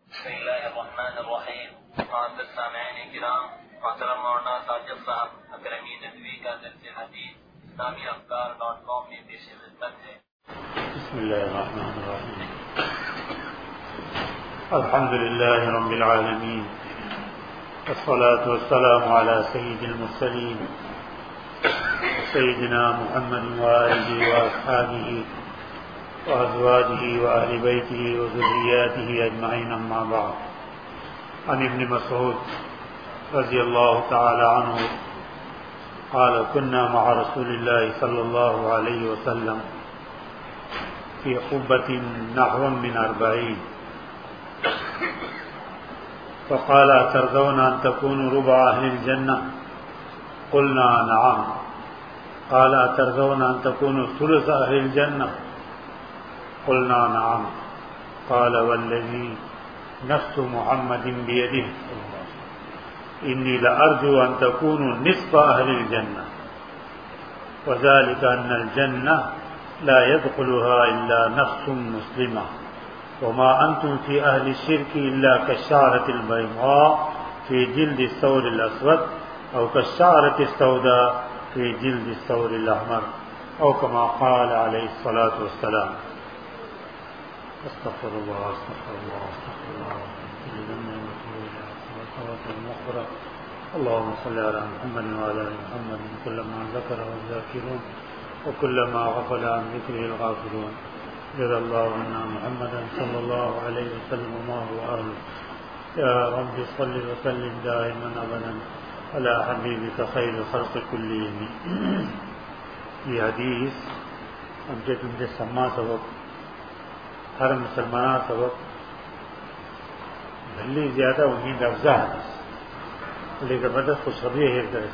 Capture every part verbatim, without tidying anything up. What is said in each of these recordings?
بسم اللہ الرحمن الرحیم. معزز سامعین کرام، محترم مولانا ساجد صاحب اکرمی ندوی کا درس حدیث اسلامی افکار ڈاٹ کام میں پیش خدمت ہے. بسم اللہ الرحمن الرحیم. الحمد للہ رب العالمین، والصلاة والسلام على سید المرسلین سیدنا محمد وآلہ وأصحابہ وأزواجه وأهل بيته وذرياته أجمعين. أما بعد، عن ابن مسعود رضي الله تعالى عنه قال: كنا مع رسول الله صلى الله عليه وسلم في قبة نحو من أربعين، فقال: أترضون أن تكونوا ربع أهل الجنة؟ قلنا: نعم. قال: أترضون أن تكونوا ثلث أهل الجنة؟ قلنا: نعم. قال: والذي نفس محمد بيده إني لأرجو أن تكونوا نصف أهل الجنة، وذلك أن الجنة لا يدخلها إلا نفس مسلمة، وما أنتم في أهل الشرك إلا كالشعرة البيضاء في جلد الثور الأسود، أو كالشعرة السوداء في جلد الثور الأحمر، أو كما قال عليه الصلاة والسلام. استغفر الله استغفر الله استغفر الله المغفرة. اللهم صل على محمد وعلى آل محمد كلما ذكره الذاكرون وكلما غفل عن ذكره الغافلون. جزا الله عنا محمدا صلى الله عليه وسلم وما هو أهله. يا رب صل وسلم دائما أبدا على حبيبك خير الخلق كلهم. یہ حدیث ہم سے تم سے سما سبق ہر مسلمان سبق بھلی زیادہ امید افزا حدیث لیکن مدد خوشخبری ہے کرے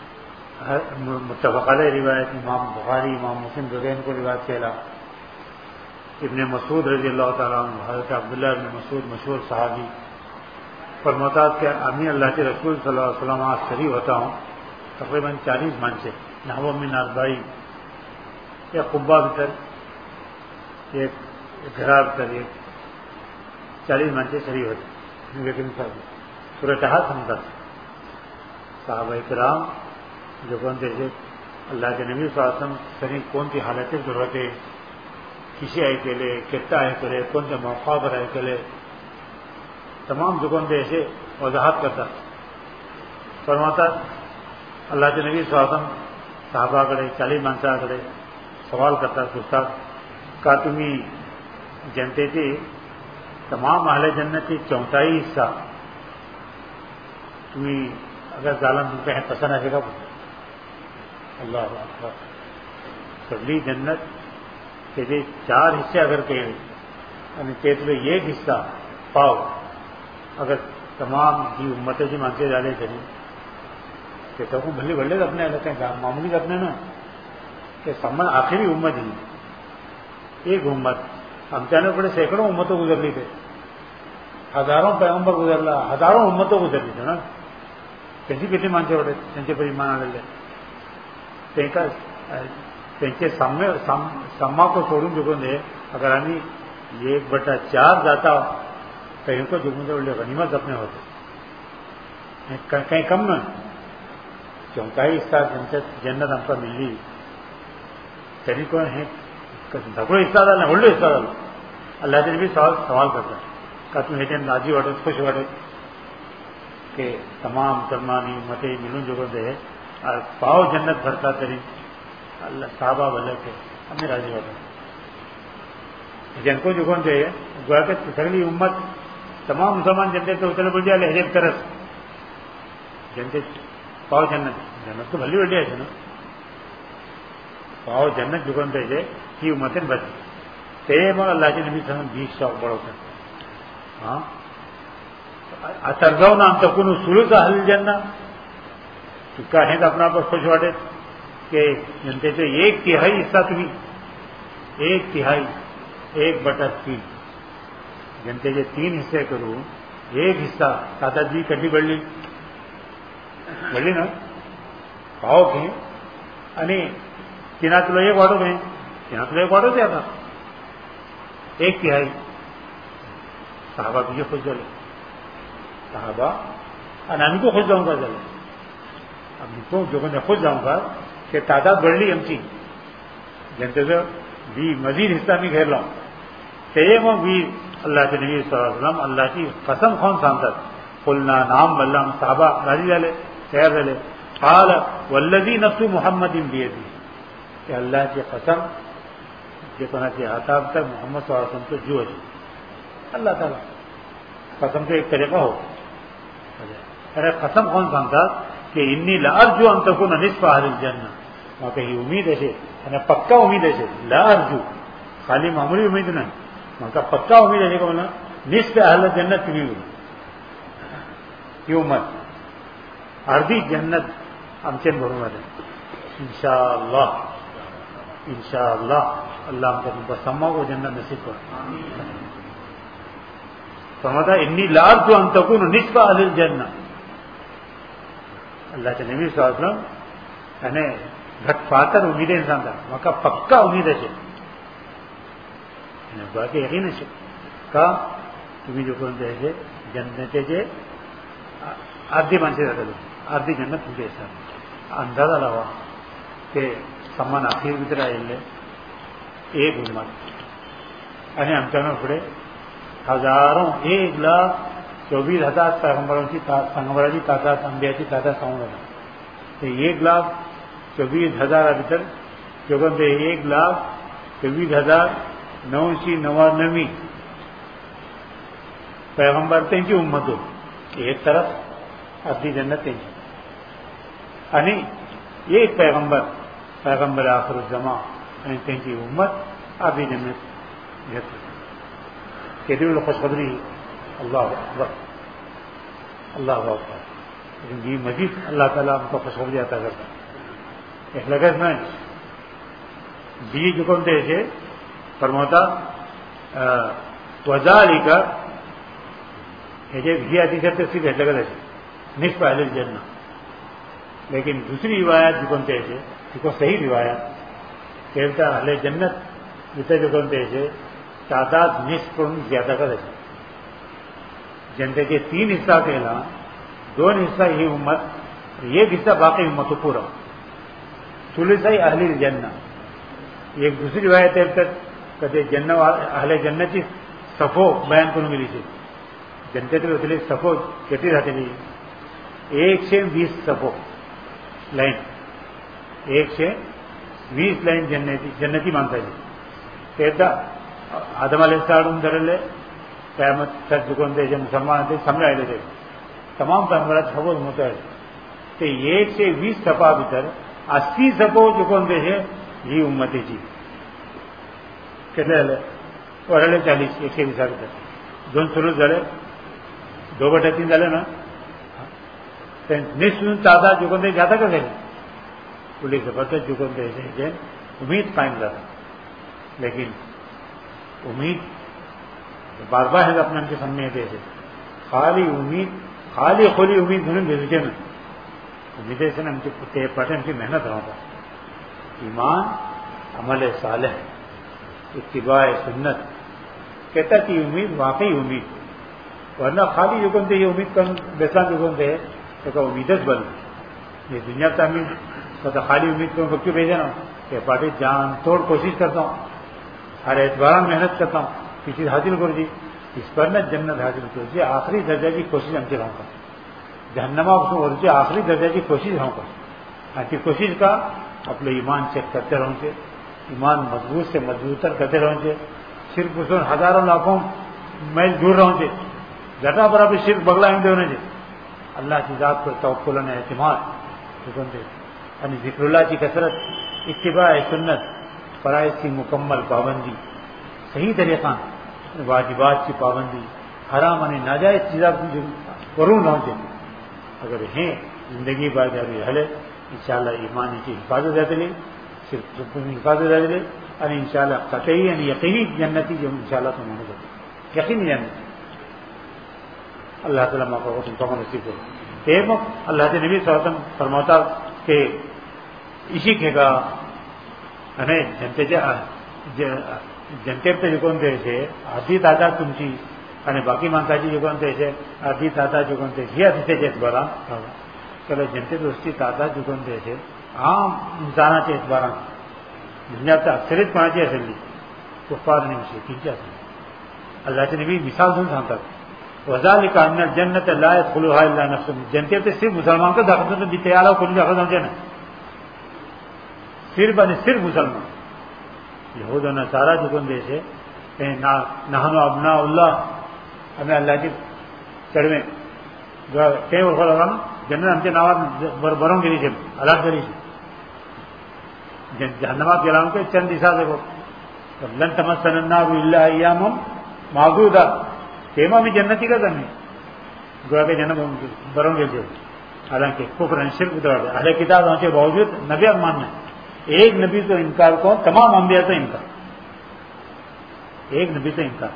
متفق علیہ روایت امام بخاری امام مسلم دورین کو روایت کہلا. ابن مسعود رضی اللہ تعالیٰ عنہ حضرت عبداللہ ابن مسعود مشہور صحابی فرماتا کہ امی اللہ کے رسول صلی اللہ علیہ وسلم آج شریف ہوتا ہوں تقریباً چالیس من سے نحو من اربعین یا قبہ بتر ایک گھرا بتر ایک چالیس من سے شریف ہوتے لیکن صورتحال سمجھتا صحابہ کرام جو کون تھے اللہ کے نبی صلی اللہ علیہ وسلم شریف کون سی حالتیں ضرورت ہے کسی آئے کے لیے کتنا آئے کرے کون سے موقع پر آئے کرے تمام جگہوں سے ایسے وضاحت کرتا فرماتا اللہ کے نبی صلی اللہ علیہ وسلم صحابہ کرے چالیس منصا کرے سوال کرتا پوچھتا کا تمہیں جانتے تھے تمام اہل جنت کی چوتھائی حصہ تمہیں اگر ظالم تم کہیں پسند آئے گا اللہ اکبر سبلی جنت کہ چار حصے اگر کہیں یعنی تیتلے ایک حصہ پاؤ اگر تمام کی امتیں جو مانتے ڈالے چلیں کہ تو بھلے بھلے اپنے لگتے ہیں معمولی اپنے نا کہ سمن آخری امت ہی ایک امت ہم چاہنے پڑے سینکڑوں امتوں گزر لی تھے ہزاروں پیغمبر گزر لا ہزاروں امتوں گزر لی تھے نا کسی کسی مانچے پڑے سنچے پر ایمان آ لے تینکے سامنے سما کو چھوڑوں جو دے اگر ہمیں یہ ایک بٹا چار جاتا کہیں کو جو بولے غنیمت اپنے ہوتے کہیں کم نہ چونکائی حصہ جنت ہم کا ملی کہیں کو ہے دھکڑے حصہ ڈالنا ہولڈے حصہ ڈالو اللہ کے بھی سوال سوال کرتا ہے کہ تم ہیٹن راضی وٹے خوش وٹے کہ تمام تمانی متے ملوں جو دے پاؤ جنت بھرتا تری اللہ صحابہ بھلے کے ہمیں راضی وٹے جن کو جو کون چاہیے گویا کہ سگلی امت تمام مسلمان جنتے تو اتنے بول دیا لہجت کرس جنتے پاؤ جنت جنت تو بھلی بڑھیا ہے نا پاؤ جنت جو کون چاہیے کی امتیں بچی تیم اور اللہ کے نبی صلی اللہ علیہ وسلم بیس شوق بڑھو کر ہاں اترضون ان تکونوا ثلث اہل الجنہ تو کہیں تو اپنا پر خوش واٹے کہ جنتے تو ایک تہائی حصہ تمہیں ایک تہائی ایک بٹا تین جنتے جو تین حصے کروں ایک حصہ سادہ جی کٹی بڑھ لی بڑھ لی نا پاؤ کہ تین کلو ایک واٹو میں تین کلو ایک واٹو دیا تھا ایک تہائی صحابہ بھی خوش جلے صحابہ انامی کو خوش جاؤں گا جلے اب تو جو میں خوش جاؤں گا کہ تعداد بڑھ لی ہم چی جنتے سے بھی مزید حصہ میں گھیر لاؤں کہ وہ بھی اللہ کے نبی صلی اللہ علیہ وسلم اللہ کی قسم خون سانتا قلنا نام اللہ صحابہ راضی والے خیر والے قال والذی نفس محمد بیدی کہ اللہ کی قسم جتنا کہ آتاب تک محمد صلی اللہ علیہ وسلم تو جو ہے اللہ تعالیٰ قسم کا ایک طریقہ ہو ارے قسم کون سانتا کہ انی لارجو ان تکون نصف اہل الجنہ وہاں کہیں امید ہے یعنی پکا امید ہے لارجو خالی معمولی امید نہیں وہاں کا پکا امید ہے کہ بولا نصف اہل جنت کی ہوئی یہ امت آدھی جنت ہم سے محمد ہے انشاءاللہ انشاءاللہ اللہ ہم کو تم کو سما کو جنت نصیب کر فرماتا انی لارجو ان تکون نصف اہل الجنہ اللہ کے نبی صلی اللہ علیہ وسلم یعنی گھٹ پاتر امید انسان تھا وہاں کا پکا امید ہے باقی یقین ہے کا تمہیں جو کہتے ہیں جنت ہے آدھی من سے زیادہ آدھی جنت تم کے حساب اندازہ لگا کہ سمان آخر بھیتر آئے ایک امت یعنی ہم چلو پڑے ہزاروں ایک لاکھ چوبیس ہزار پیغمبروں کی پیغمبروں کی تعداد انبیاء کی تعداد ساؤں لگا تو ایک لاکھ چوبیس ہزار ابھی تک جو کہتے ایک لاکھ چوبیس ہزار نو سی نوانوی پیغمبر تینچی امت ہو ایک طرف ادھی جنت تینچی یعنی ایک پیغمبر پیغمبر آخر الزمان یعنی تینچی امت ادھی جنت کہتے ہیں خوشخبری اللہ اکبر اللہ اکبر لیکن یہ مزید اللہ تعالیٰ ہم کو خوشخبری عطا کرتا ایک لگت میں دی جو کون دے سے فرماتا وزالی کا بھی آتی کرتے صرف ایک لگت ایسے نصف اہل الجنہ لیکن دوسری روایت جو کون دے سے کو صحیح روایت کہتا اہل جنت جتنے جو کون دے سے تعداد نصف پر زیادہ کر ایسے جنتے کے تین حصہ کہنا دو حصہ یہ امت ایک حصہ باقی امت پورا ثلثی اہل الجنہ ایک دوسری روایت ہے تک کہتے جنہ اہل جنت کی صفو بیان کو ملی سے جنتے تو اتنے صفو کہتی رہتے نہیں ایک سے بیس صفو لائن ایک سے بیس لائن جنتی جنتی مانتا ہے کہتا آدم علیہ السلام در لے قیامت تک جکن دے جب مسلمان تھے سمجھائے لیتے تمام پیغمبرات سبو ہوتا ہے تو ایک سے بیس صفحہ بھیتر اسی سپو جکن دے ہے یہ امتی جی کتنے ہلے اور ہلے چالیس ایک سے بیس بھیتر دون سلوس ڈالے دو بٹے تین ڈالے نا نصف تعداد جکن دے زیادہ کر دیں پولیس زبردست جکن دے جن امید قائم رہتا لیکن امید بار بار ہے اپنے ان کے سامنے دے سے خالی امید خالی کھولی امید دونوں بھیجے میں امید سے نا ان کے پٹے ان کی محنت رہا تھا ایمان عمل صالح اتباع سنت کہتا کہ امید واقعی امید ورنہ خالی جو کن دے یہ امید کن بیسا جو کن دے تو کہ امیدت بن یہ دنیا تعمیر تو خالی امید کو کیوں بھیجا نا کہ پارٹی جان توڑ کوشش کرتا ہوں ہر اعتبار محنت کرتا ہوں کسی حاصل کر دی اس پر نہ جنت حاصل کر دی آخری درجہ کی کوشش ہم سے رہوں گا جہنما اس میں آخری درجہ کی کوشش رہوں گا ایسی کوشش کا اپنے ایمان چیک کرتے رہوں گے ایمان مضبوط سے مضبوط تر کرتے رہوں گے صرف اس ہزاروں لاکھوں میل دور رہوں گے جٹا برابر صرف بگلا ہندے ہونے دے اللہ کی ذات پر توکل نے اعتماد یعنی ذکر اللہ کی کثرت اتباع سنت فرائض کی مکمل پابندی صحیح طریقہ واجبات کی پابندی حرام یعنی ناجائز چیزیں ضرور نہ ہو اگر ہیں زندگی بار جاری حلے ان شاء اللہ ایمان کی حفاظت رہتے لے صرف حفاظت رہتے لے اور ان شاء اللہ قطعی یعنی یقینی جنتی جو ان شاء اللہ تم ہونے لگے یقینی جنتی اللہ تعالیٰ کو تم نصیب کرو ایک اللہ کے نبی صلی اللہ علیہ وسلم فرماتا کہ اسی کے کا جنتے جنتے پہ جو کون دے سے آدھی تعداد تم کی आणि बाकी माणसाची जी कोण त्याचे आधी ताता जी कोण त्याची आधी त्याचेच बरा कल जनते दोस्ती ताता जी कोण त्याचे आम इंसानाचे बरा दुनियात अक्षरित कोणाची असेल कुफार आणि मुश्रिकींची असेल. अल्लाहचे नबी मिसाल देऊन सांगतात वजालिका अन्न जन्नत ला यदखुलुहा इल्ला नफ्सुन. जनते ते सिर्फ मुसलमान को दाखल होते बीते आला कोणी दाखल होते ना सिर्फ आणि सिर्फ मुसलमान. यहूद और नसारा जो कोण देशे ना नहनु अब्नाउल्लाह हमें अल्लाहची चढवे ते ओळखला जन्नत आमच्या नावात भरून गेली છે अलाट गेली છે जहन्नमात गेला म्हणजे चंद दिसा देखो लन तमस्सना नार इल्ला अय्यामुम मादूदा तेमा मी जन्नती का करणे गोया के जन्म भरून गेले છે. हालांकि कुफ्र और शिर्क उधर अहले किताब होने के बावजूद नबी मानना एक नबी तो इनकार को तमाम अंबिया तो इनकार एक नबी तो इनकार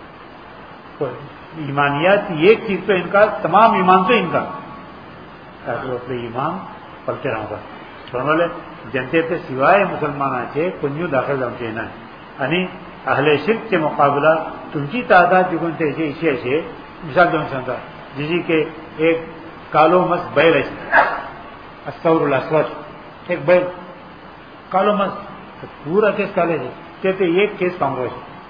ईमानियात एक चीज तो इनकार तमाम ईमान तो इनकार ताकि वो अपने ईमान पलते राहूंगा समजले. जनतेचे शिवाय मुसलमानाचे कोणी दाखल जाऊचे नाही आणि अहले शिर्कचे मुकाबला तुमची तादाद जिकून त्याचे इशी असे मिसाल देऊन सांगता जिजी के एक कालो मस्त बैल असे अस्तौरुल अस्वद एक बैल कालो मस्त पूरा केस काले ते ते एक केस पांगरो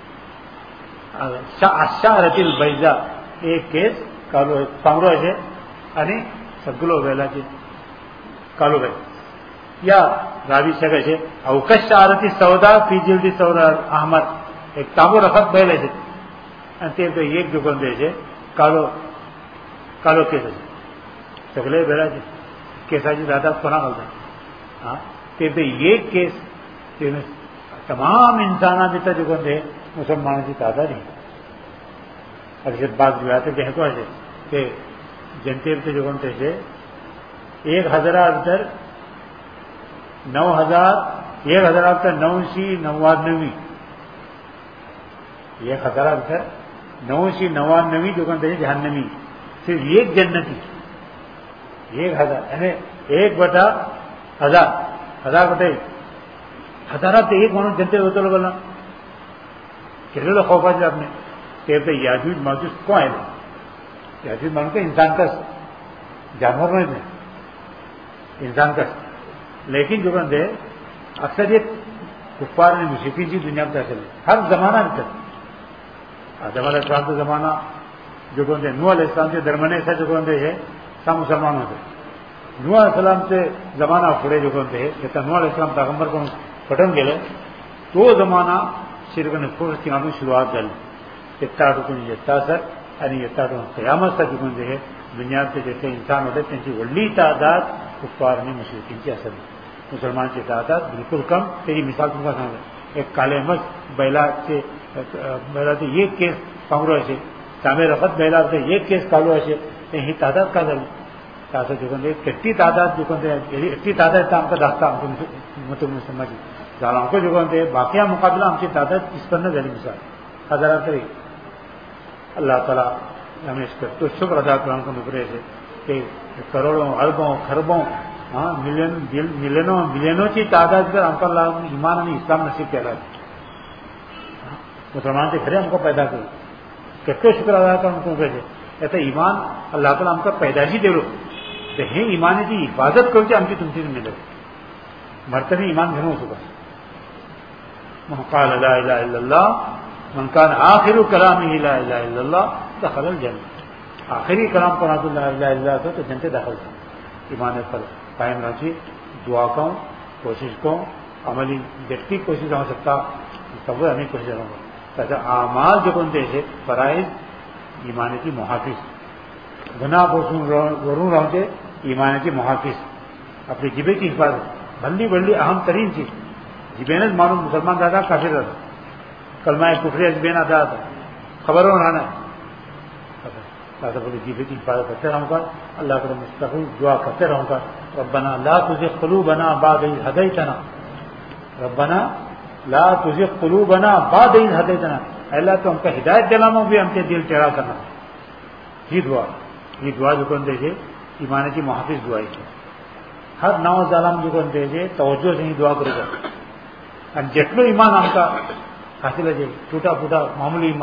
अशारतील बैजा एक केस कालो पांगरो असे आणि सगळो बैलाचे कालो बैल या रावी सगळ्याचे अवकाश आरती सौदा फिजिलदी सौदा अहमद एक तांबो रखत बैल असे आणि ते एक दुकान द्यायचे कालो कालो केस असे सगळे बैलाचे केसाची जातात कोणा घालतात हा ते एक केस ते तमाम इंसाना भितर दुकान दे मुसलमानाची तादाद आहे. असे बाग विवाह घेतो असे ते जनतेचे दुकान त्याचे एक हजारा भितर नऊ हजार एक हजारा भितर नऊशे नव्याण्णवी एक हजारा भितर नऊशे नव्याण्णवी दुकान त्याची जहान्नवी सिर्फ एक जन्नती एक हजार यानी एक बटा हजार हजार बटे हजारात एक म्हणून जनते होतो बोला केलेलं खौफाचे आपने ते तो याजूज माजूज को आहे याजूज म्हणून का इंसान कस जानवर नहीं इंसान कस लेकिन जो बंदे अक्सर ये कुफ्फार ने मुश्रिकीन की दुनिया में चले हर जमाना में जमाना इस्लाम का जमाना जो बंदे नूह अलैहिस्सलाम के दरमियान ऐसा जो बंदे है सब मुसलमान होते नूह अलैहिस्सलाम से जमाना पुढे जो बंदे है नूह अलैहिस्सलाम पैगंबर को पटवून गेले तो जमाना शिरकने पूर्ण ठिकाणी सुरुवात झाली येत्ताडून येत्ता सर आणि येत्ताडून कयामत तक म्हणजे हे दुनियातले जेथे इंसान होते त्यांची वडली तादाद कुफ्फार आणि मुश्रिकींची असेल. मुसलमानची तादाद बिलकुल कम. त्याची मिसाल तुम्हाला सांगा एक काले मस बैलाचे बैलाचे एक केस पांगरो असे तांबे रखत बैलाचे एक केस कालो असे ही तादाद का झाली असं दुकान एट्टी तादाद दुकान एट्टी तादाद तर आमका दाखता आमच्या मत मुसलमाची झाला आमको दुकान ते बाकी मुकाबला आमची तादाद निष्पन्न झाली मिसाल हजारा तरी अल्लाह ताला हमें इस पर तो शुक्र अदा करने को मुकरे से कि करोड़ों अरबों खरबों हाँ मिलियन मिलियनों मिलियनों की तादाद कर हमको अल्लाह ईमान और इस्लाम नसीब किया मुसलमान से खरे हमको पैदा करो कितना शुक्र अदा करने को मुकरे से ऐसा ईमान अल्लाह ताला हमको पैदाशी दे लो तो हे ईमानाची हिफाजत करूची आमची तुमची जिम्मेदारी मरतनी ईमान घेऊन चुका मन क़ाल ला इलाहा इल्लल्लाह मन कान आखिरु कलामिही ला इलाहा इल्लल्लाह दखलल जन्नत. आखिरी कलाम पर ला इलाहा इल्लल्लाह तो जन्नत दाखिल ईमान पर कायम रही दुआ को कोशिश को अमली जितनी कोशिश हो सकता सब हमें कोशिश करूँगा ताकि आमाल जो बंदे से फराइज ईमानाची मुहाफिज गुनाह पासून वरून राहते ईमानाची मुहाफिज अपनी जिबेची हिफाजत भल्ली भल्ली अहम तरीन चीज जिबेनच मानून मुसलमान दादा काफिर रहता कलमाए कुफरी जिबेन आता था खबरों रहना ताकि बोले जिबेची हिफाजत करते रहूँगा अल्लाह के मुस्तक़िल दुआ करते रहूँगा रब्बना ला तुज़िग़ क़ुलूबना बअद इज़ हदैतना रब्बना ला तुज़िग़ क़ुलूबना बअद इज़ हदैतना अल्लाह तो हमका हिदायत दिलामो भी हमसे दिल टेढ़ा करना ही दुआ ये दुआ जो कौन दे ईमान की मुहाफिज दुआ है हर नौ जालम जो कौन दे तवज्जो से ही दुआ करेगा और जितनो ईमान हमका हासिल है टूटा फूटा मामूली ईमान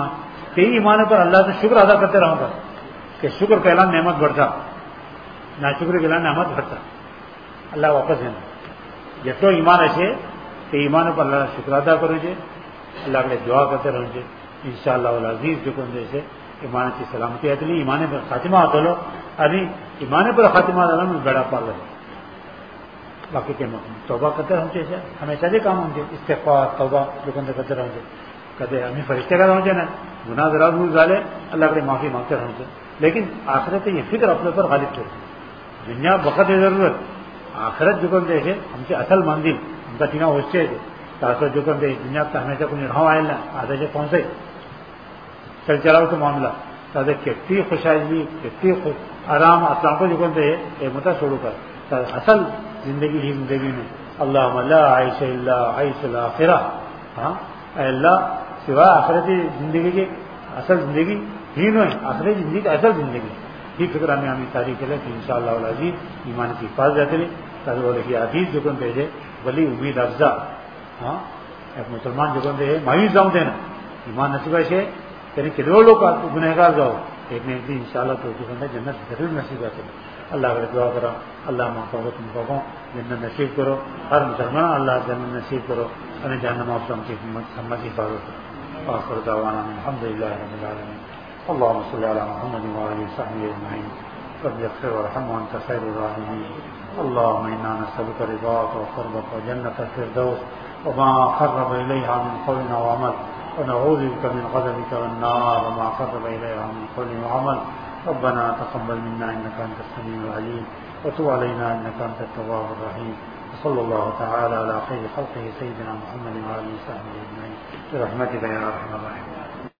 کئی ایمان پر اللہ سے شکر ادا کرتے رہو گا کہ شکر پہلا نعمت بڑھتا نہ شکر پہلا نعمت بڑھتا اللہ واپس دینا جتو ایمان ایسے کہ ایمان پر اللہ شکر ادا کرو جے اللہ کے دعا کرتے رہو جے ان شاء اللہ عزیز جو کون جیسے ایمان کی سلامتی آتی ایمان پر خاتمہ آتا لو ابھی ایمان پر خاتمہ آتا میں بڑا پال رہے باقی کے توبہ کرتے رہو جیسے ہمیشہ بھی کام ہوں گے استغفار توبہ جو کون کرتے رہو گے کہتے ہمیں فرشتے کا رہو نا گناہ ذرا بھول ڈالے اللہ کے معافی مانگتے رہو گے لیکن آخرت یہ فکر اپنے پر غالب کرے دنیا بخت ضرورت آخرت جو کون دیکھے ہم سے اصل مندر ہم کا تینا ہوشے تاثر جو کون دے دنیا کا ہمیشہ کوئی رہا آئے نا آدھے سے پہنچے چل چلاؤ تو معاملہ تاکہ کتنی خوشحالی کتنی آرام اسلام کو جو کون دے ایک متا چھوڑو کر اصل زندگی ہی زندگی میں اللہ لا عیش اللہ عیش الاخرہ ہاں اے اللہ سوائے آخرتی زندگی کے اصل زندگی ہی نہیں آخری زندگی کی اصل زندگی ہی فکر ہمیں ہمیں تاریخ ہے کہ ان شاء اللہ عزیز ایمان کی حفاظت جاتے رہے تاکہ وہ لکھی عزیز جو کون دے ولی امید افزا ہاں ایک مسلمان جو کون دے مایوس جاؤں دینا ایمان نصیب ہے یعنی کتنے لوگ گنہگار جاؤ ایک نے ایک دن ان شاء اللہ تو جنت ضرور نصیب ہے اللہ کا دعا کرو اللہ محبت تم کو جنت نصیب کرو ہر مسلمان اللہ جنت نصیب کرو اور جہنم آپ کی ہمت حفاظت کرو آخر دعوانا الحمد للہ رب العالمین اللهم صل على محمد وعلى وصحبه اجمعين رب اغفر وارحم وانت خير الراحمين اللهم انا نسالك رضاك وقربك وجنة الفردوس وما قرب اليها من قول وعمل ونعوذ بك من غضبك والنار وما قرب اليها من قول وعمل ربنا تقبل منا انك انت السميع العليم وتب علينا انك انت التواب الرحيم وصلى الله تعالى على خير خلقه سيدنا محمد وعلى اله وصحبه اجمعين برحمتك يا ارحم الراحمين.